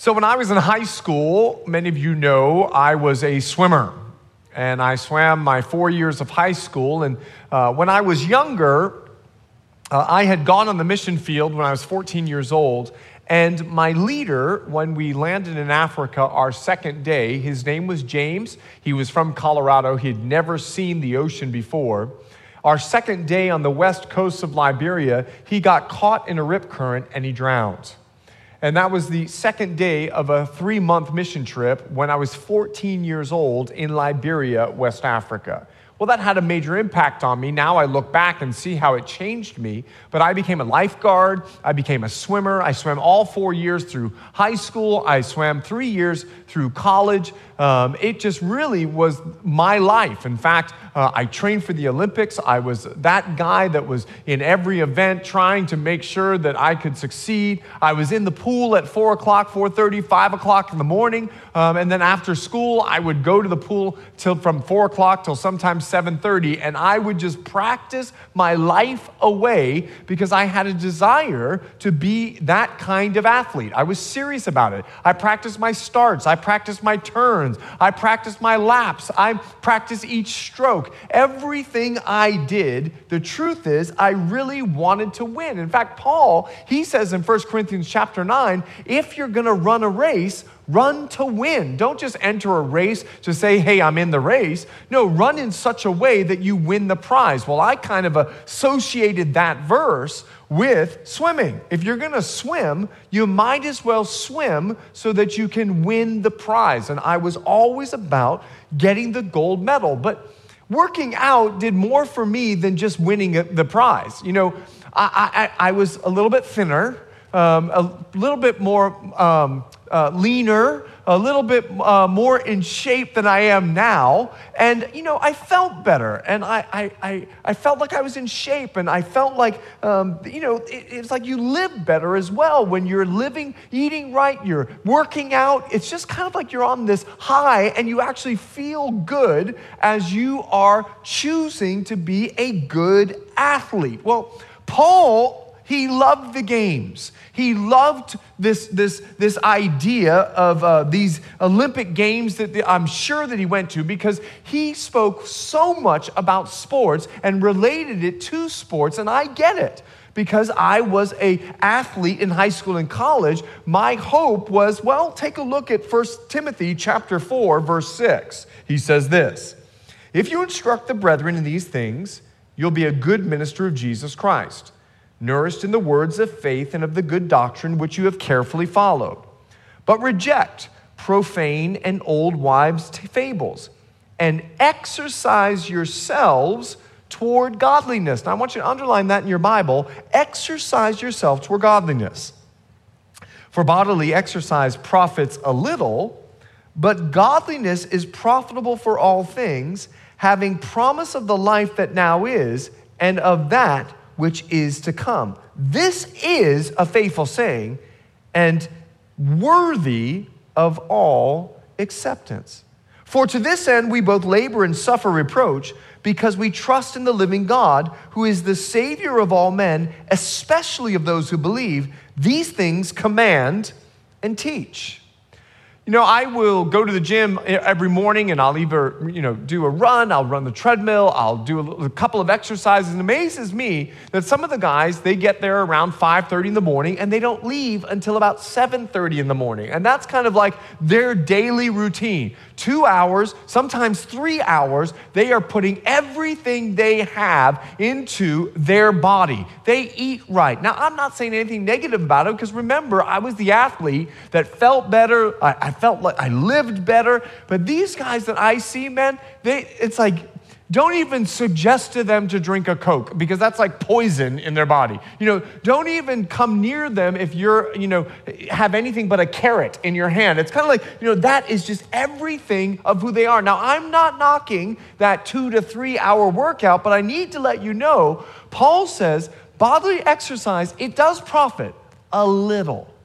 So when I was in high school, many of you know I was a swimmer. And I swam my 4 years of high school. And when I was younger, I had gone on the mission field when I was 14 years old. And my leader, when we landed in Africa our second day, his name was James. He was from Colorado. He'd never seen the ocean before. Our second day on the west coast of Liberia, he got caught in a rip current and he drowned. And that was the second day of a 3-month mission trip when I was 14 years old in Liberia, West Africa. Well, that had a major impact on me. Now I look back and see how it changed me. But I became a lifeguard. I became a swimmer. I swam all 4 years through high school. I swam 3 years through college. It just really was my life. In fact, I trained for the Olympics. I was that guy that was in every event trying to make sure that I could succeed. I was in the pool at 4 o'clock, 4:30, 5 o'clock in the morning. And then after school, I would go to the pool from 4 o'clock till sometimes 7:30. And I would just practice my life away because I had a desire to be that kind of athlete. I was serious about it. I practiced my starts. I practiced my turns. I practiced my laps. I practiced each stroke. Everything I did, the truth is, I really wanted to win. In fact, Paul, he says in 1 Corinthians chapter 9, if you're going to run a race, run to win. Don't just enter a race to say, hey, I'm in the race. No, run in such a way that you win the prize. Well, I kind of associated that verse with swimming. If you're going to swim, you might as well swim so that you can win the prize. And I was always about getting the gold medal. But working out did more for me than just winning the prize. You know, I was a little bit thinner, a little bit more leaner, a little bit more in shape than I am now. And, you know, I felt better. And I felt like I was in shape. And I felt like, it's like you live better as well when you're living, eating right, you're working out. It's just kind of like you're on this high and you actually feel good as you are choosing to be a good athlete. Well, Paul, he loved the games. He loved this idea of these Olympic games that I'm sure that he went to because he spoke so much about sports and related it to sports, and I get it. Because I was an athlete in high school and college, my hope was, well, take a look at 1 Timothy chapter 4, verse 6. He says this, if you instruct the brethren in these things, you'll be a good minister of Jesus Christ, nourished in the words of faith and of the good doctrine which you have carefully followed. But reject profane and old wives' fables, and exercise yourselves toward godliness. Now, I want you to underline that in your Bible. Exercise yourself toward godliness. For bodily exercise profits a little, but godliness is profitable for all things, having promise of the life that now is, and of that which is to come. This is a faithful saying and worthy of all acceptance. For to this end we both labor and suffer reproach, because we trust in the living God, who is the Savior of all men, especially of those who believe. These things command and teach. You know, I will go to the gym every morning and I'll either, do a run, I'll run the treadmill, I'll do a couple of exercises. It amazes me that some of the guys, they get there around 5:30 in the morning and they don't leave until about 7:30 in the morning. And that's kind of like their daily routine. 2 hours, sometimes 3 hours, they are putting everything they have into their body. They eat right. Now, I'm not saying anything negative about it because remember, I was the athlete that felt better. I felt like I lived better. But these guys that I see, man, it's like, don't even suggest to them to drink a Coke because that's like poison in their body. Don't even come near them if you're, have anything but a carrot in your hand. It's kind of like, that is just everything of who they are. Now, I'm not knocking that 2 to 3 hour workout, but I need to let you know, Paul says, bodily exercise, it does profit a little.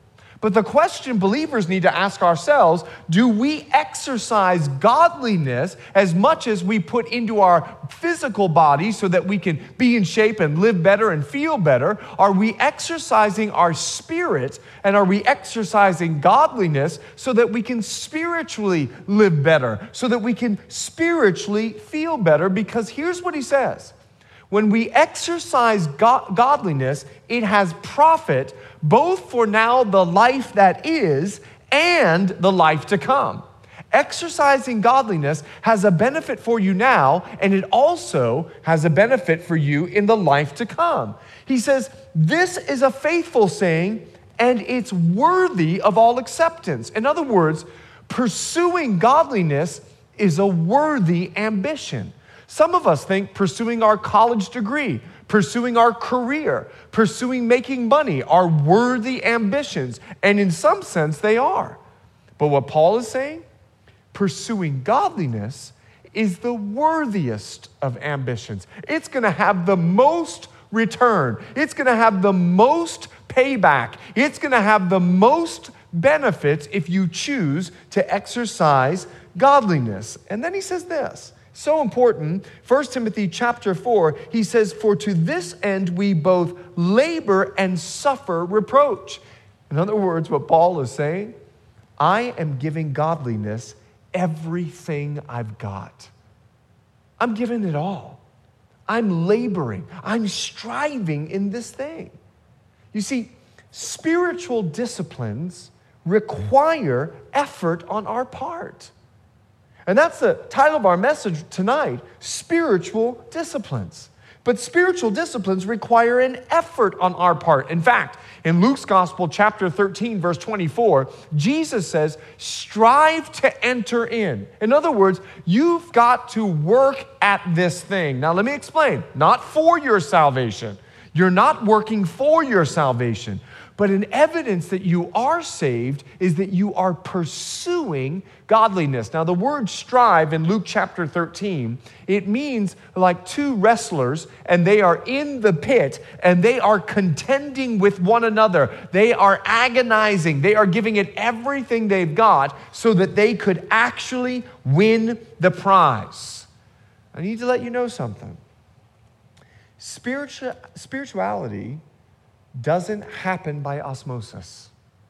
But the question believers need to ask ourselves, do we exercise godliness as much as we put into our physical body so that we can be in shape and live better and feel better? Are we exercising our spirit, and are we exercising godliness so that we can spiritually live better, so that we can spiritually feel better? Because here's what he says. When we exercise godliness, it has profit both for now the life that is and the life to come. Exercising godliness has a benefit for you now, and it also has a benefit for you in the life to come. He says, this is a faithful saying, and it's worthy of all acceptance. In other words, pursuing godliness is a worthy ambition. Some of us think pursuing our college degree, pursuing our career, pursuing making money are worthy ambitions. And in some sense, they are. But what Paul is saying, pursuing godliness is the worthiest of ambitions. It's going to have the most return. It's going to have the most payback. It's going to have the most benefits if you choose to exercise godliness. And then he says this. So important, 1 Timothy chapter 4, he says, for to this end we both labor and suffer reproach. In other words, what Paul is saying, I am giving godliness everything I've got. I'm giving it all. I'm laboring. I'm striving in this thing. You see, spiritual disciplines require effort on our part. And that's the title of our message tonight, Spiritual Disciplines. But spiritual disciplines require an effort on our part. In fact, in Luke's Gospel, chapter 13, verse 24, Jesus says, strive to enter in. In other words, you've got to work at this thing. Now, let me explain. Not for your salvation. You're not working for your salvation. But an evidence that you are saved is that you are pursuing godliness. Now, the word strive in Luke chapter 13, it means like two wrestlers, and they are in the pit, and they are contending with one another. They are agonizing. They are giving it everything they've got so that they could actually win the prize. I need to let you know something. Spirituality doesn't happen by osmosis.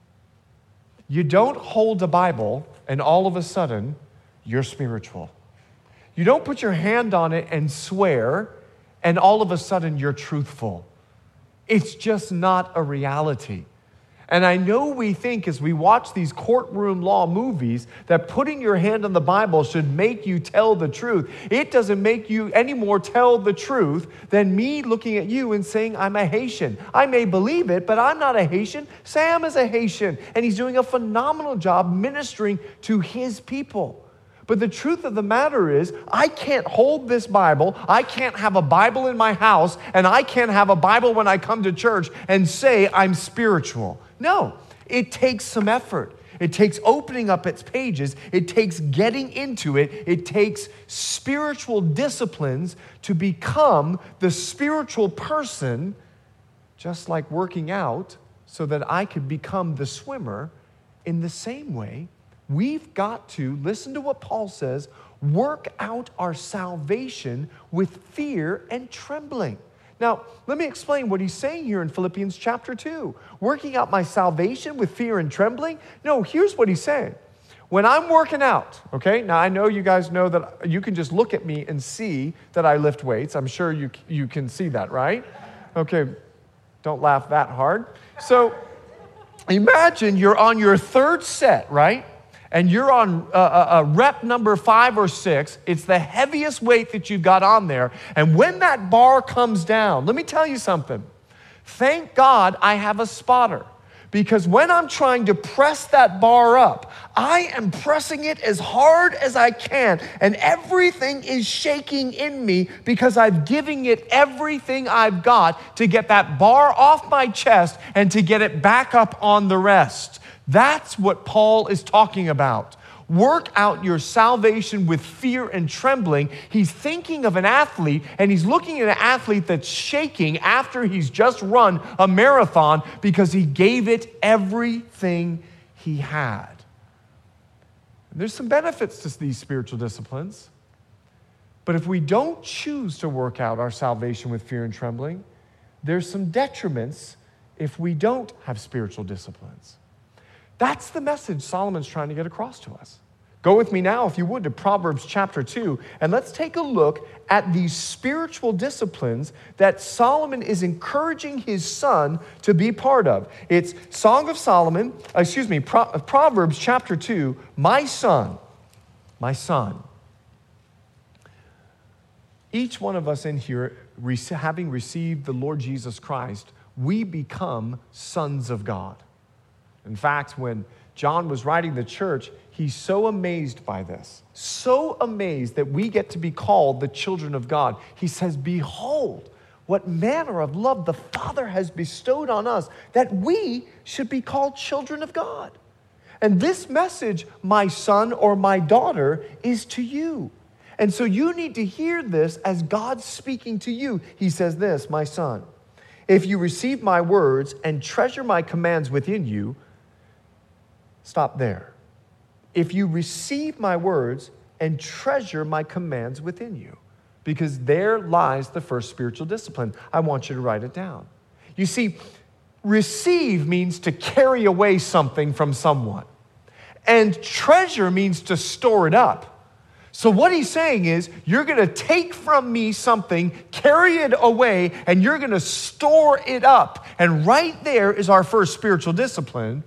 You don't hold a Bible and all of a sudden you're spiritual. You don't put your hand on it and swear and all of a sudden you're truthful. It's just not a reality. And I know we think as we watch these courtroom law movies that putting your hand on the Bible should make you tell the truth. It doesn't make you any more tell the truth than me looking at you and saying, I'm a Haitian. I may believe it, but I'm not a Haitian. Sam is a Haitian, and he's doing a phenomenal job ministering to his people. But the truth of the matter is, I can't hold this Bible, I can't have a Bible in my house, and I can't have a Bible when I come to church and say I'm spiritual. No, it takes some effort. It takes opening up its pages. It takes getting into it. It takes spiritual disciplines to become the spiritual person, just like working out, so that I could become the swimmer. In the same way, we've got to, listen to what Paul says, work out our salvation with fear and trembling. Now, let me explain what he's saying here in Philippians chapter 2. Working out my salvation with fear and trembling? No, here's what he's saying. When I'm working out, okay? Now, I know you guys know that you can just look at me and see that I lift weights. I'm sure you can see that, right? Okay, don't laugh that hard. So, imagine you're on your third set, right? And you're on rep number 5 or 6. It's the heaviest weight that you've got on there. And when that bar comes down, let me tell you something. Thank God I have a spotter. Because when I'm trying to press that bar up, I am pressing it as hard as I can. And everything is shaking in me because I'm giving it everything I've got to get that bar off my chest and to get it back up on the rest. That's what Paul is talking about. work out your salvation with fear and trembling, he's thinking of an athlete, and he's looking at an athlete that's shaking after he's just run a marathon because he gave it everything he had. And there's some benefits to these spiritual disciplines. But if we don't choose to work out our salvation with fear and trembling, there's some detriments if we don't have spiritual disciplines. That's the message Solomon's trying to get across to us. Go with me now, if you would, to Proverbs chapter 2, and let's take a look at these spiritual disciplines that Solomon is encouraging his son to be part of. It's Proverbs chapter 2, my son. Each one of us in here, having received the Lord Jesus Christ, we become sons of God. In fact, when John was writing the church, he's so amazed by this, so amazed that we get to be called the children of God. He says, behold, what manner of love the Father has bestowed on us, that we should be called children of God. And this message, my son or my daughter, is to you. And so you need to hear this as God speaking to you. He says this, my son, if you receive my words and treasure my commands within you, stop there. If you receive my words and treasure my commands within you, because there lies the first spiritual discipline. I want you to write it down. You see, receive means to carry away something from someone, and treasure means to store it up. So what he's saying is, you're going to take from me something, carry it away, and you're going to store it up. And right there is our first spiritual discipline.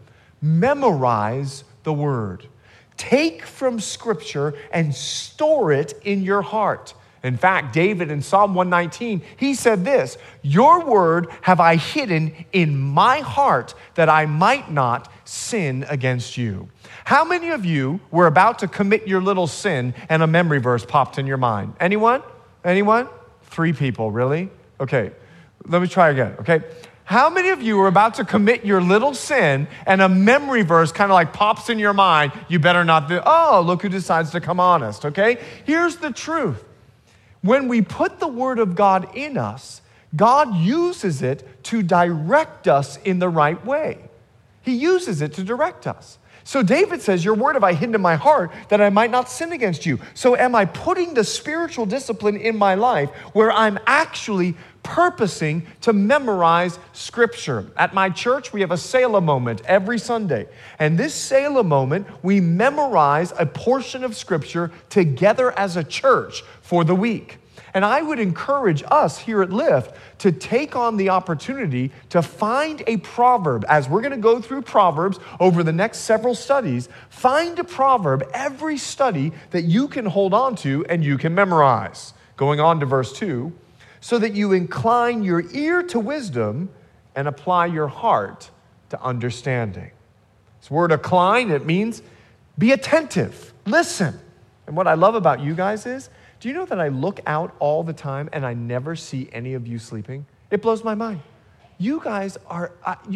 Memorize the word. Take from Scripture and store it in your heart. In fact, David in Psalm 119, he said this, your word have I hidden in my heart that I might not sin against you. How many of you were about to commit your little sin and a memory verse popped in your mind? Anyone? Anyone? 3 people, really? Okay, let me try again, okay? How many of you are about to commit your little sin and a memory verse kind of like pops in your mind? You better not do, oh, look who decides to come honest, okay? Here's the truth. When we put the word of God in us, God uses it to direct us in the right way. He uses it to direct us. So David says, your word have I hidden in my heart that I might not sin against you. So am I putting the spiritual discipline in my life where I'm actually purposing to memorize Scripture? At my church, we have a Selah moment every Sunday. And this Selah moment, we memorize a portion of Scripture together as a church for the week. And I would encourage us here at Lift to take on the opportunity to find a proverb. As we're going to go through Proverbs over the next several studies, find a proverb every study that you can hold on to and you can memorize. Going on to verse 2, so that you incline your ear to wisdom and apply your heart to understanding. This word incline, it means be attentive, listen. And what I love about you guys is, do you know that I look out all the time and I never see any of you sleeping? It blows my mind. You guys are,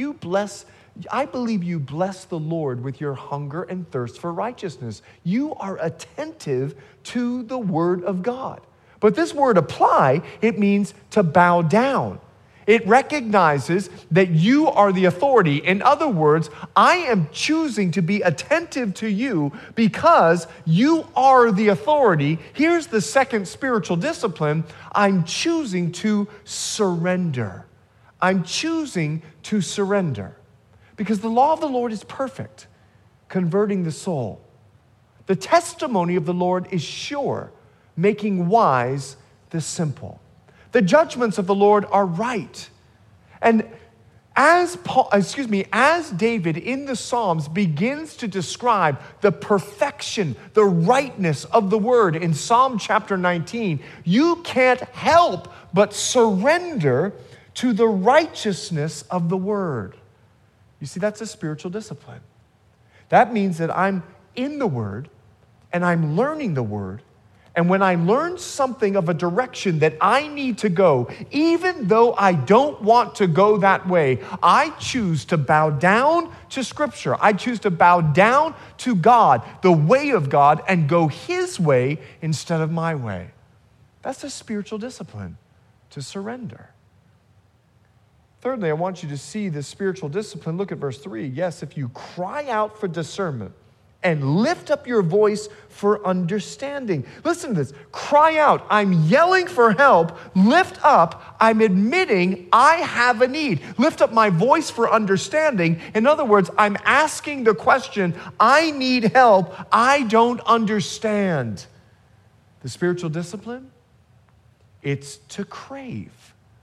I believe you bless the Lord with your hunger and thirst for righteousness. You are attentive to the word of God. But this word apply, it means to bow down. It recognizes that you are the authority. In other words, I am choosing to be attentive to you because you are the authority. Here's the second spiritual discipline. I'm choosing to surrender. I'm choosing to surrender. Because the law of the Lord is perfect, converting the soul. The testimony of the Lord is sure, making wise the simple. The judgments of the Lord are right. And as David in the Psalms begins to describe the perfection, the rightness of the word in Psalm chapter 19, you can't help but surrender to the righteousness of the word. You see, that's a spiritual discipline. That means that I'm in the word and I'm learning the word. And when I learn something of a direction that I need to go, even though I don't want to go that way, I choose to bow down to Scripture. I choose to bow down to God, the way of God, and go His way instead of my way. That's a spiritual discipline, to surrender. Thirdly, I want you to see this spiritual discipline. Look at verse 3. Yes, if you cry out for discernment and lift up your voice for understanding. Listen to this. Cry out. I'm yelling for help. Lift up. I'm admitting I have a need. Lift up my voice for understanding. In other words, I'm asking the question, I need help. I don't understand. The spiritual discipline, it's to crave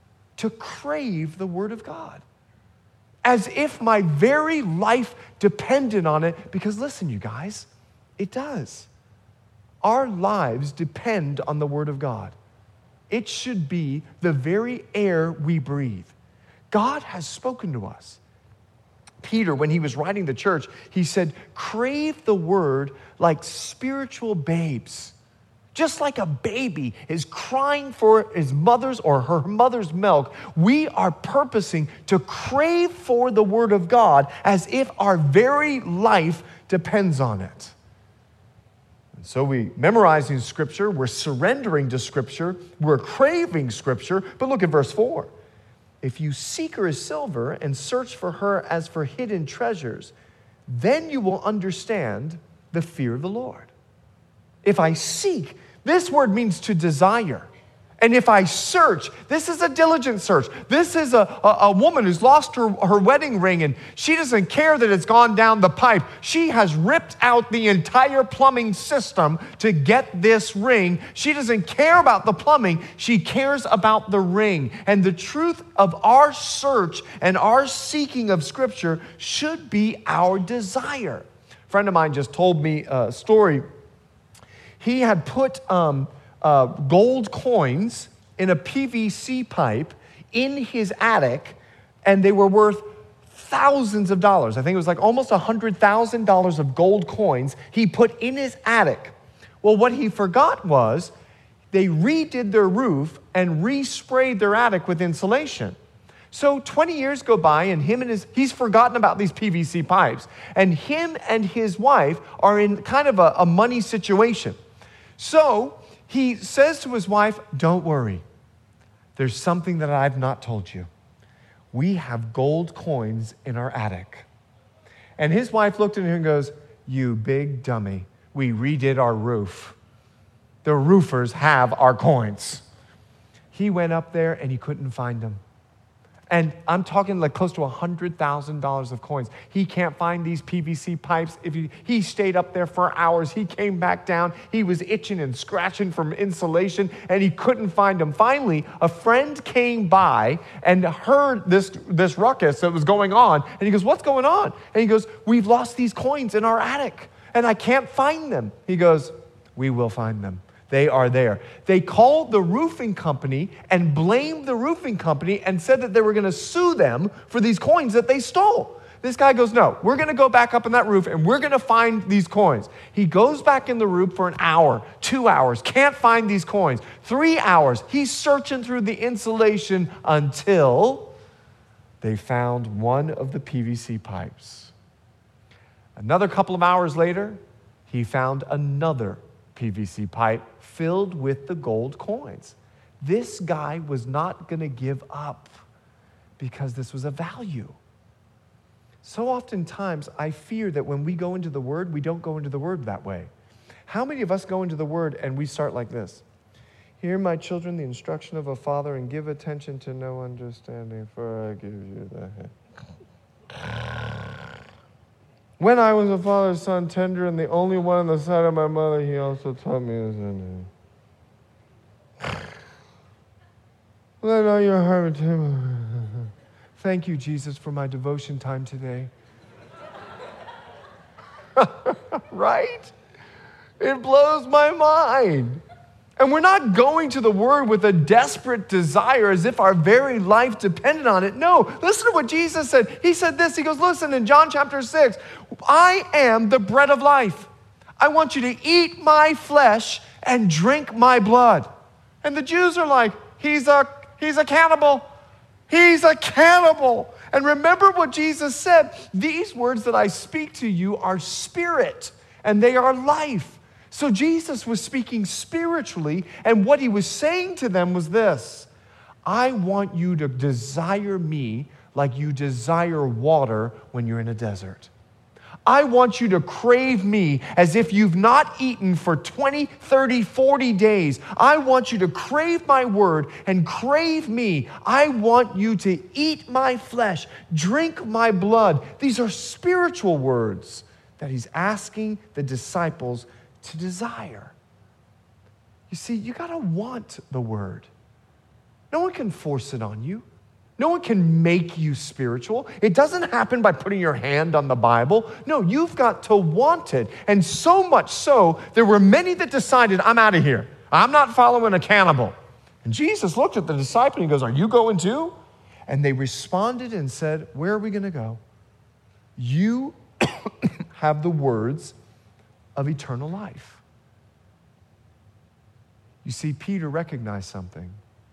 the Word of God. As if my very life depended on it, because listen, you guys, it does. Our lives depend on the Word of God. It should be the very air we breathe. God has spoken to us. Peter, when he was writing the church, he said, crave the Word like spiritual babes. Just like a baby is crying for his mother's or her mother's milk, we are purposing to crave for the Word of God as if our very life depends on it. And so we memorizing Scripture, we're surrendering to Scripture, we're craving Scripture. But look at verse 4. If you seek her as silver and search for her as for hidden treasures, then you will understand the fear of the Lord. If I seek, this word means to desire. And if I search, this is a diligent search. This is a woman who's lost her wedding ring, and she doesn't care that it's gone down the pipe. She has ripped out the entire plumbing system to get this ring. She doesn't care about the plumbing. She cares about the ring. And the truth of our search and our seeking of Scripture should be our desire. A friend of mine just told me a story. He had put gold coins in a PVC pipe in his attic, and they were worth thousands of dollars. I think it was like almost $100,000 of gold coins he put in his attic. Well, what he forgot was they redid their roof and resprayed their attic with insulation. So 20 years go by, and he's forgotten about these PVC pipes, and him and his wife are in kind of a money situation. So he says to his wife, don't worry. There's something that I've not told you. We have gold coins in our attic. And his wife looked at him and goes, you big dummy. We redid our roof. The roofers have our coins. He went up there and he couldn't find them. And I'm talking like close to $100,000 of coins. He can't find these PVC pipes. He stayed up there for hours. He came back down. He was itching and scratching from insulation, and he couldn't find them. Finally, a friend came by and heard this ruckus that was going on. And he goes, what's going on? And he goes, we've lost these coins in our attic, and I can't find them. He goes, we will find them. They are there. They called the roofing company and blamed the roofing company and said that they were going to sue them for these coins that they stole. This guy goes, no, we're going to go back up on that roof and we're going to find these coins. He goes back in the roof for an hour, 2 hours, can't find these coins. 3 hours, he's searching through the insulation until they found one of the PVC pipes. Another couple of hours later, he found another PVC pipe filled with the gold coins. This guy was not going to give up because this was a value. So oftentimes, I fear that when we go into the Word, we don't go into the Word that way. How many of us go into the Word and we start like this? Hear, my children, the instruction of a father, and give attention to no understanding, for I give you the head. When I was a father's son, tender, and the only one on the side of my mother, he also taught me his name. Let all your heart table. Thank you, Jesus, for my devotion time today. Right? It blows my mind. And we're not going to the Word with a desperate desire as if our very life depended on it. No, listen to what Jesus said. He said this, he goes, listen, in John chapter 6, I am the bread of life. I want you to eat my flesh and drink my blood. And the Jews are like, he's a cannibal. He's a cannibal. And remember what Jesus said, these words that I speak to you are spirit and they are life. So Jesus was speaking spiritually, and what he was saying to them was this: I want you to desire me like you desire water when you're in a desert. I want you to crave me as if you've not eaten for 20, 30, 40 days. I want you to crave my word and crave me. I want you to eat my flesh, drink my blood. These are spiritual words that he's asking the disciples to desire. You see, you got to want the word. No one can force it on you. No one can make you spiritual. It doesn't happen by putting your hand on the Bible. No, you've got to want it. And so much so, there were many that decided, I'm out of here. I'm not following a cannibal. And Jesus looked at the disciple and he goes, are you going too? And they responded and said, where are we going to go? You have the words of eternal life. You see, Peter recognized something.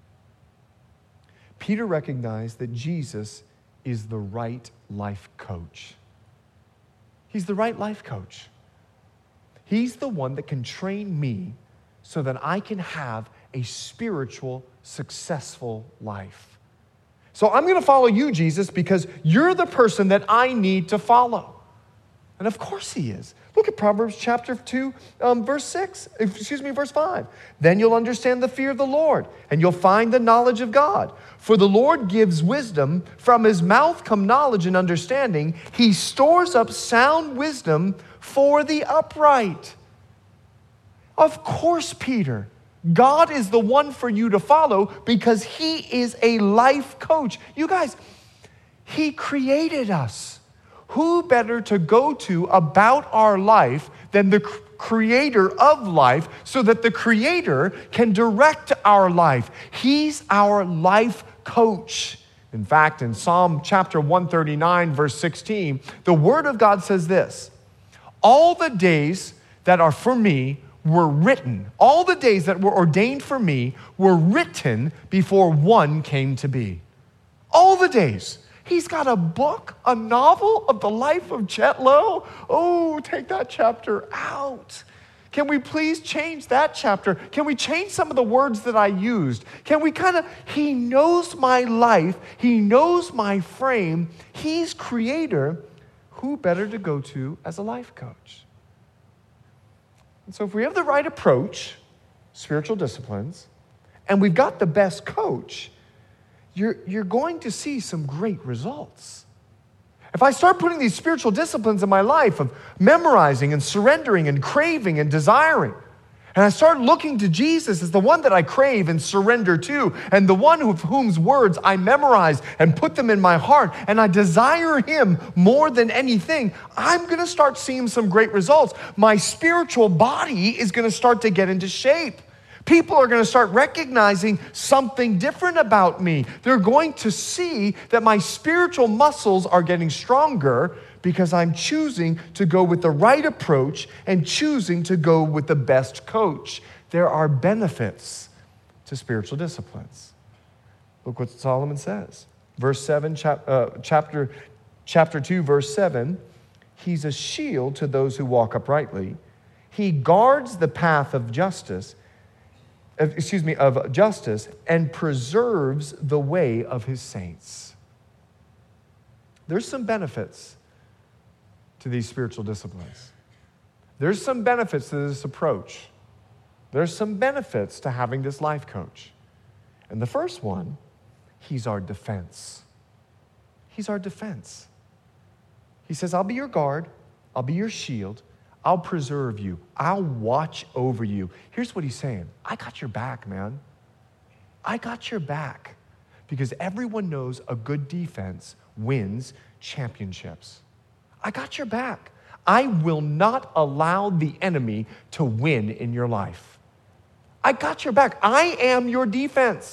Peter recognized that Jesus is the right life coach. He's the right life coach. He's the one that can train me so that I can have a spiritual, successful life. So I'm going to follow you, Jesus, because you're the person that I need to follow. And of course he is. Look at Proverbs chapter 2, verse 5. Then you'll understand the fear of the Lord, and you'll find the knowledge of God. For the Lord gives wisdom. From his mouth come knowledge and understanding. He stores up sound wisdom for the upright. Of course, Peter, God is the one for you to follow because he is a life coach. You guys, he created us. Who better to go to about our life than the creator of life so that the creator can direct our life? He's our life coach. In fact, in Psalm chapter 139, verse 16, the word of God says this: all the days that are for me were written, all the days that were ordained for me were written before one came to be. All the days. He's got a book, a novel of the life of Jet Lo. Oh, take that chapter out. Can we please change that chapter? Can we change some of the words that I used? Can we he knows my life. He knows my frame. He's creator. Who better to go to as a life coach? And so if we have the right approach, spiritual disciplines, and we've got the best coach, you're going to see some great results. If I start putting these spiritual disciplines in my life of memorizing and surrendering and craving and desiring, and I start looking to Jesus as the one that I crave and surrender to, and the one of whose words I memorize and put them in my heart, and I desire him more than anything, I'm going to start seeing some great results. My spiritual body is going to start to get into shape. People are going to start recognizing something different about me. They're going to see that my spiritual muscles are getting stronger because I'm choosing to go with the right approach and choosing to go with the best coach. There are benefits to spiritual disciplines. Look what Solomon says. Verse 7, chapter 2, verse 7, he's a shield to those who walk uprightly. He guards the path of justice and preserves the way of his saints. There's some benefits to these spiritual disciplines. There's some benefits to this approach. There's some benefits to having this life coach. And the first one, he's our defense. He's our defense. He says, I'll be your guard. I'll be your shield. I'll preserve you. I'll watch over you. Here's what he's saying. I got your back, man. I got your back. Because everyone knows a good defense wins championships. I got your back. I will not allow the enemy to win in your life. I got your back. I am your defense.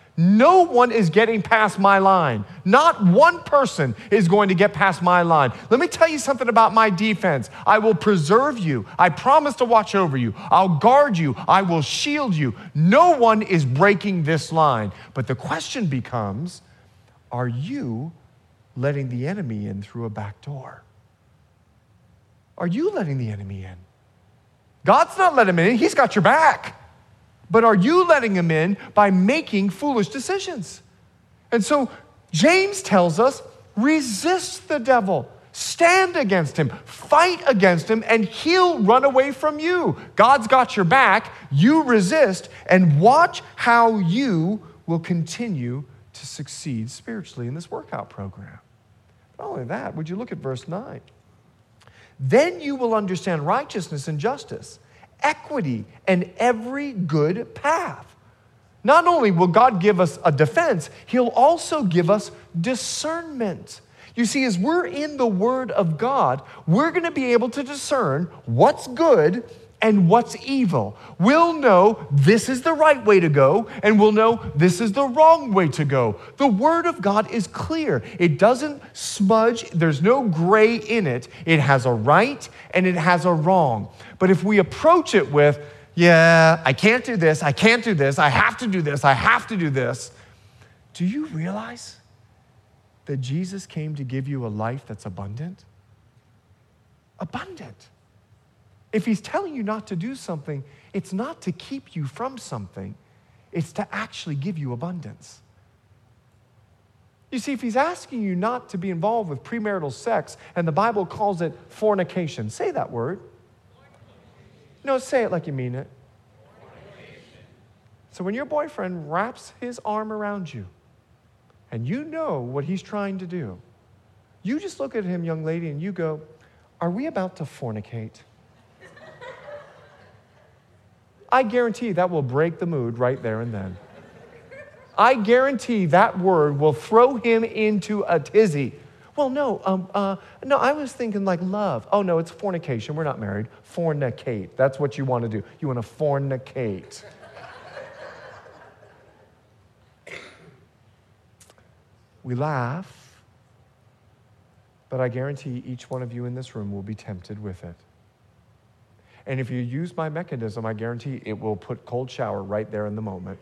No one is getting past my line. Not one person is going to get past my line. Let me tell you something about my defense. I will preserve you. I promise to watch over you. I'll guard you. I will shield you. No one is breaking this line. But the question becomes, are you letting the enemy in through a back door? Are you letting the enemy in? God's not letting him in. He's got your back. But are you letting him in by making foolish decisions? And so James tells us, resist the devil, stand against him, fight against him, and he'll run away from you. God's got your back, you resist, and watch how you will continue to succeed spiritually in this workout program. Not only that, would you look at verse 9? Then you will understand righteousness and justice, equity, and every good path. Not only will God give us a defense, he'll also give us discernment. You see, as we're in the Word of God, we're going to be able to discern what's good and what's evil. We'll know this is the right way to go, and we'll know this is the wrong way to go. The Word of God is clear. It doesn't smudge. There's no gray in it. It has a right and it has a wrong. But if we approach it with, yeah, I can't do this, I can't do this, I have to do this, I have to do this, do you realize that Jesus came to give you a life that's abundant? Abundant. If he's telling you not to do something, it's not to keep you from something. It's to actually give you abundance. You see, if he's asking you not to be involved with premarital sex, and the Bible calls it fornication, say that word. No, say it like you mean it. So when your boyfriend wraps his arm around you, and you know what he's trying to do, you just look at him, young lady, and you go, are we about to fornicate? I guarantee that will break the mood right there and then. I guarantee that word will throw him into a tizzy. Well, no, I was thinking like love. Oh, no, it's fornication. We're not married. Fornicate. That's what you want to do. You want to fornicate. We laugh, but I guarantee each one of you in this room will be tempted with it. And if you use my mechanism, I guarantee it will put cold shower right there in the moment.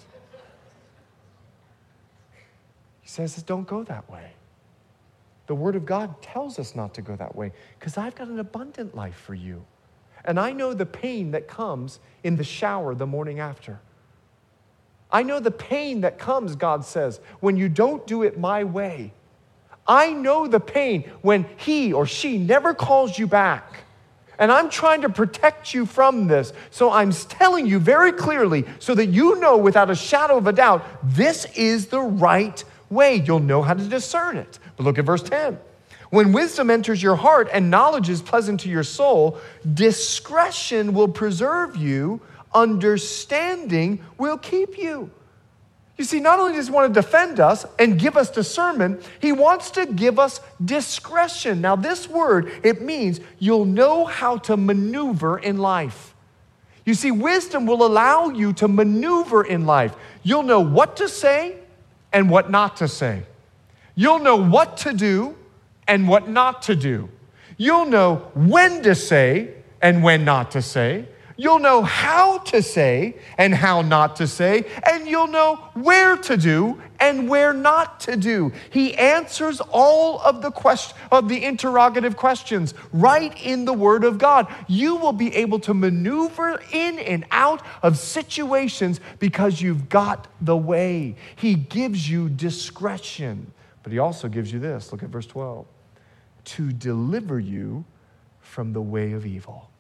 He says, don't go that way. The Word of God tells us not to go that way because I've got an abundant life for you. And I know the pain that comes in the shower the morning after. I know the pain that comes, God says, when you don't do it my way. I know the pain when he or she never calls you back. And I'm trying to protect you from this. So I'm telling you very clearly so that you know without a shadow of a doubt, this is the right way. You'll know how to discern it. But look at verse 10. When wisdom enters your heart and knowledge is pleasant to your soul, discretion will preserve you, understanding will keep you. You see, not only does he want to defend us and give us discernment, he wants to give us discretion. Now, this word, it means you'll know how to maneuver in life. You see, wisdom will allow you to maneuver in life. You'll know what to say and what not to say. You'll know what to do and what not to do. You'll know when to say and when not to say. You'll know how to say and how not to say, and you'll know where to do and where not to do. He answers all of the interrogative questions right in the Word of God. You will be able to maneuver in and out of situations because you've got the way. He gives you discretion, but he also gives you this. Look at verse 12. To deliver you from the way of evil.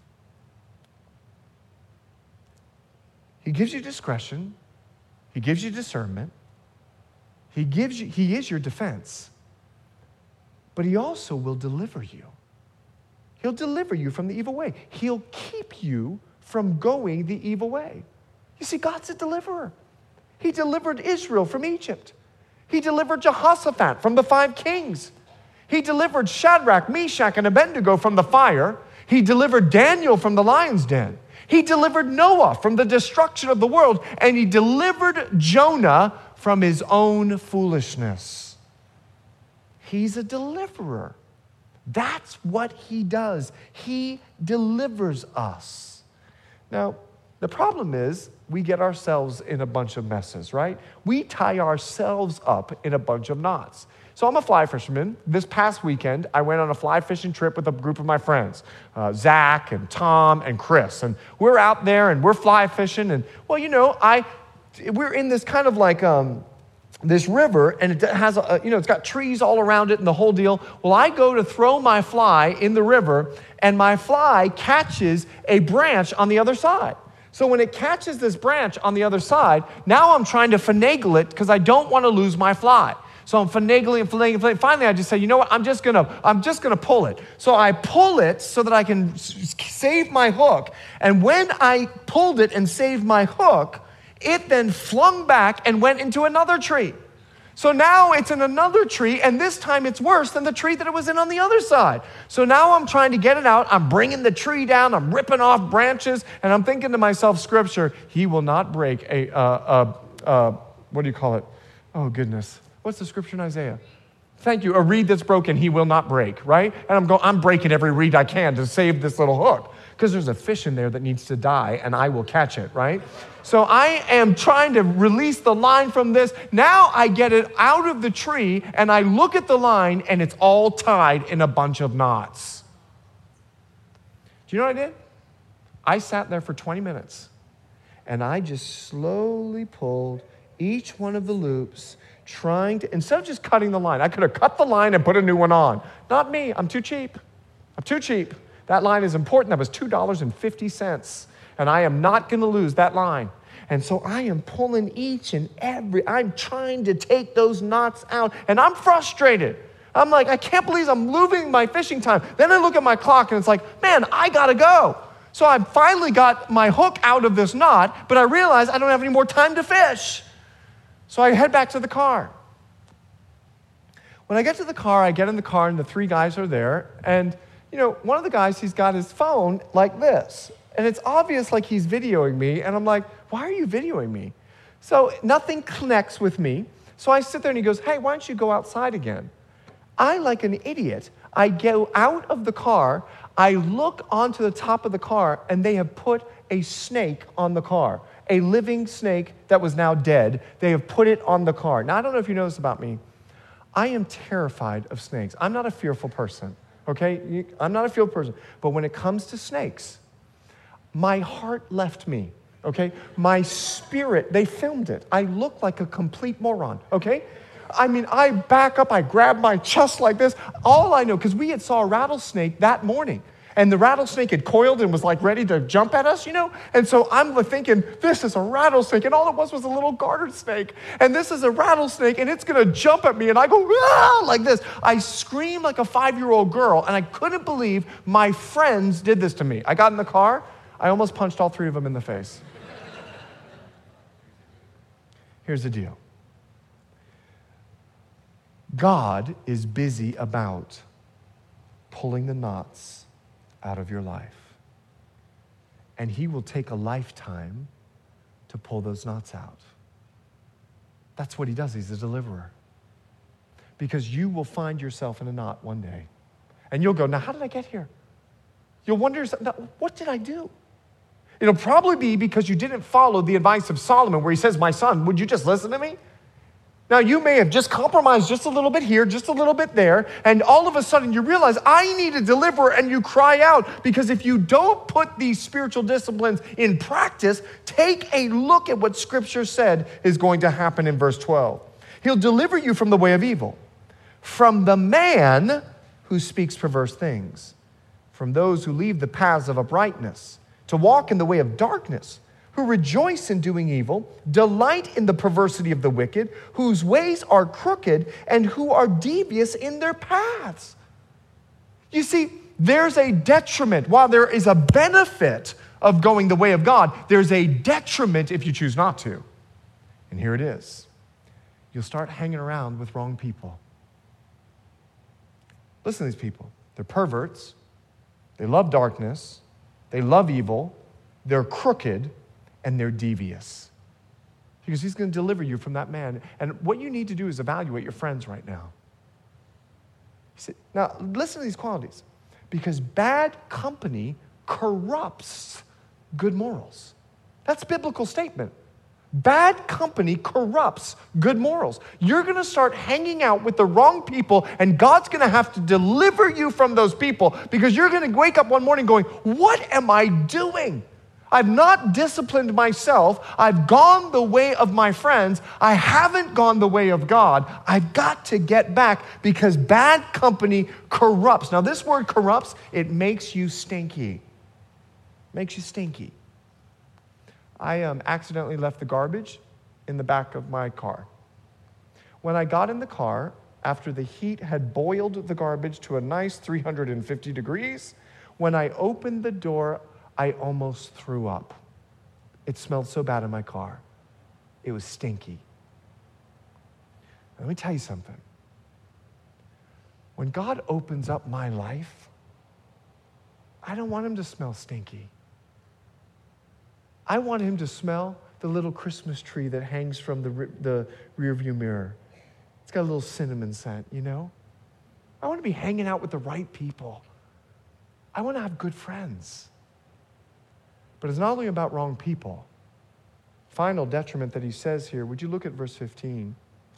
He gives you discretion. He gives you discernment. He is your defense. But he also will deliver you. He'll deliver you from the evil way. He'll keep you from going the evil way. You see, God's a deliverer. He delivered Israel from Egypt. He delivered Jehoshaphat from the 5 kings. He delivered Shadrach, Meshach, and Abednego from the fire. He delivered Daniel from the lion's den. He delivered Noah from the destruction of the world, and he delivered Jonah from his own foolishness. He's a deliverer. That's what he does. He delivers us. Now, the problem is we get ourselves in a bunch of messes, right? We tie ourselves up in a bunch of knots. So I'm a fly fisherman. This past weekend, I went on a fly fishing trip with a group of my friends, Zach and Tom and Chris. And we're out there and we're fly fishing. And, well, we're in this kind of like this river, and it has, it's got trees all around it and the whole deal. Well, I go to throw my fly in the river, and my fly catches a branch on the other side. So when it catches this branch on the other side, now I'm trying to finagle it because I don't want to lose my fly. So I'm finagling. Finally, I just say, you know what? I'm just gonna pull it. So I pull it so that I can save my hook. And when I pulled it and saved my hook, it then flung back and went into another tree. So now it's in another tree, and this time it's worse than the tree that it was in on the other side. So now I'm trying to get it out. I'm bringing the tree down. I'm ripping off branches, and I'm thinking to myself, Scripture, he will not break what do you call it? Oh, goodness. What's the scripture in Isaiah? Thank you. A reed that's broken, he will not break, right? And I'm breaking every reed I can to save this little hook because there's a fish in there that needs to die, and I will catch it, right? So I am trying to release the line from this. Now I get it out of the tree, and I look at the line, and it's all tied in a bunch of knots. Do you know what I did? I sat there for 20 minutes, and I just slowly pulled each one of the loops, trying to, instead of just cutting the line, I could have cut the line and put a new one on. Not me, I'm too cheap. That line is important. That was $2.50, and I am not gonna lose that line. And so I am pulling each and every, I'm trying to take those knots out, and I'm frustrated. I'm like, I can't believe I'm losing my fishing time. Then I look at my clock, and it's like, man, I gotta go. So I finally got my hook out of this knot, but I realize I don't have any more time to fish. So I head back to the car. When I get to the car, I get in the car, and the three guys are there. And, one of the guys, he's got his phone like this. And it's obvious like he's videoing me. And I'm like, why are you videoing me? So nothing connects with me. So I sit there, and he goes, hey, why don't you go outside again? I, like an idiot, I go out of the car. I look onto the top of the car, and they have put a snake on the car. A living snake that was now dead. They have put it on the car. Now, I don't know if you know this about me. I am terrified of snakes. I'm not a fearful person, okay? I'm not a fearful person. But when it comes to snakes, my heart left me, okay? My spirit, they filmed it. I look like a complete moron, okay? I back up, I grab my chest like this. All I know, because we had saw a rattlesnake that morning. And the rattlesnake had coiled and was like ready to jump at us, And so I'm thinking, this is a rattlesnake. And all it was a little garter snake. And this is a rattlesnake, and it's going to jump at me. And I go, ah, like this. I scream like a 5-year-old girl, and I couldn't believe my friends did this to me. I got in the car. I almost punched all three of them in the face. Here's the deal. God is busy about pulling the knots out of your life. And he will take a lifetime to pull those knots out. That's what he does. He's a deliverer. Because you will find yourself in a knot one day. And you'll go, now how did I get here? You'll wonder, what did I do? It'll probably be because you didn't follow the advice of Solomon where he says, my son, would you just listen to me? Now, you may have just compromised just a little bit here, just a little bit there, and all of a sudden you realize, I need a deliverer, and you cry out, because if you don't put these spiritual disciplines in practice, take a look at what Scripture said is going to happen in verse 12. He'll deliver you from the way of evil, from the man who speaks perverse things, from those who leave the paths of uprightness, to walk in the way of darkness, who rejoice in doing evil, delight in the perversity of the wicked, whose ways are crooked, and who are devious in their paths. You see, there's a detriment. While there is a benefit of going the way of God, there's a detriment if you choose not to. And here it is. You'll start hanging around with wrong people. Listen to these people. They're perverts. They love darkness. They love evil. They're crooked. And they're devious. because he's going to deliver you from that man. And what you need to do is evaluate your friends right now. Now, listen to these qualities. Because bad company corrupts good morals. That's a biblical statement. Bad company corrupts good morals. You're going to start hanging out with the wrong people, and God's going to have to deliver you from those people because you're going to wake up one morning going, what am I doing? I've not disciplined myself. I've gone the way of my friends. I haven't gone the way of God. I've got to get back because bad company corrupts. Now, this word corrupts, it makes you stinky. Makes you stinky. I accidentally left the garbage in the back of my car. When I got in the car, after the heat had boiled the garbage to a nice 350 degrees, when I opened the door, I almost threw up. It smelled so bad in my car. It was stinky. Let me tell you something. When God opens up my life, I don't want him to smell stinky. I want him to smell the little Christmas tree that hangs from the rearview mirror. It's got a little cinnamon scent, you know? I want to be hanging out with the right people. I want to have good friends. But it's not only about wrong people. Final detriment that he says here, would you look at verse 16?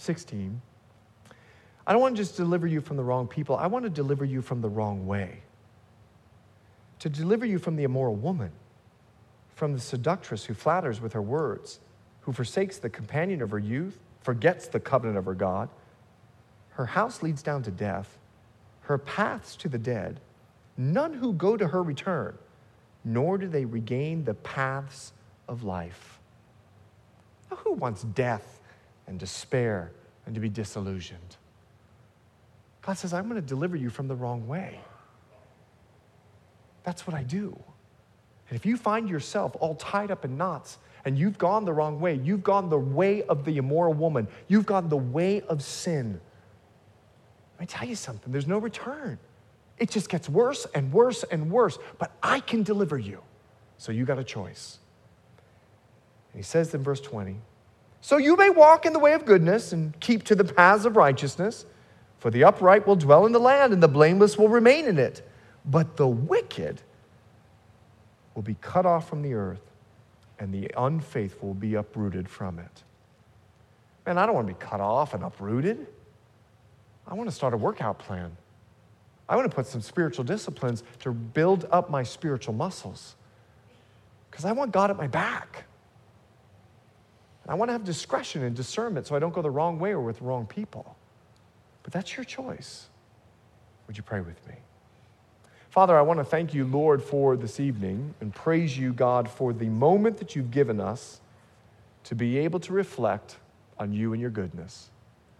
I don't want to just deliver you from the wrong people. I want to deliver you from the wrong way. To deliver you from the immoral woman, from the seductress who flatters with her words, who forsakes the companion of her youth, forgets the covenant of her God. Her house leads down to death, her paths to the dead. None who go to her return, nor do they regain the paths of life. Now, who wants death and despair and to be disillusioned? God says, I'm going to deliver you from the wrong way. That's what I do. And if you find yourself all tied up in knots and you've gone the wrong way, you've gone the way of the immoral woman, you've gone the way of sin, let me tell you something, there's no return. It just gets worse and worse and worse, but I can deliver you. So you got a choice. And he says in verse 20, so you may walk in the way of goodness and keep to the paths of righteousness, for the upright will dwell in the land and the blameless will remain in it. But the wicked will be cut off from the earth, and the unfaithful will be uprooted from it. Man, I don't want to be cut off and uprooted. I want to start a workout plan. I want to put some spiritual disciplines to build up my spiritual muscles because I want God at my back. And I want to have discretion and discernment so I don't go the wrong way or with the wrong people. But that's your choice. Would you pray with me? Father, I want to thank you, Lord, for this evening and praise you, God, for the moment that you've given us to be able to reflect on you and your goodness.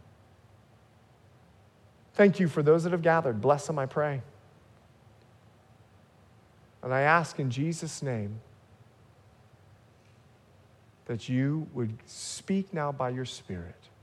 Thank you for those that have gathered. Bless them, I pray. And I ask in Jesus' name that you would speak now by your Spirit